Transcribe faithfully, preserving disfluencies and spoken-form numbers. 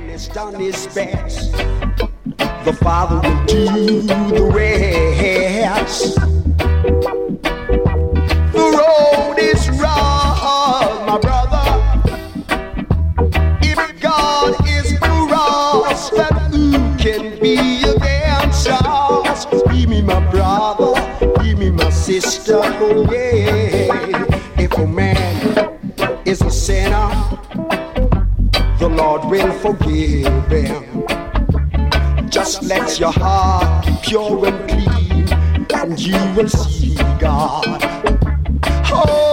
has done his best, the Father will do the rest. The road is rough, my brother. If God is for us, then who can be against us? Be me, my brother, be me, my sister, oh yeah. If a man is a sinner, the Lord will forgive him. Just let your heart be pure and clean, and you will see God. Oh,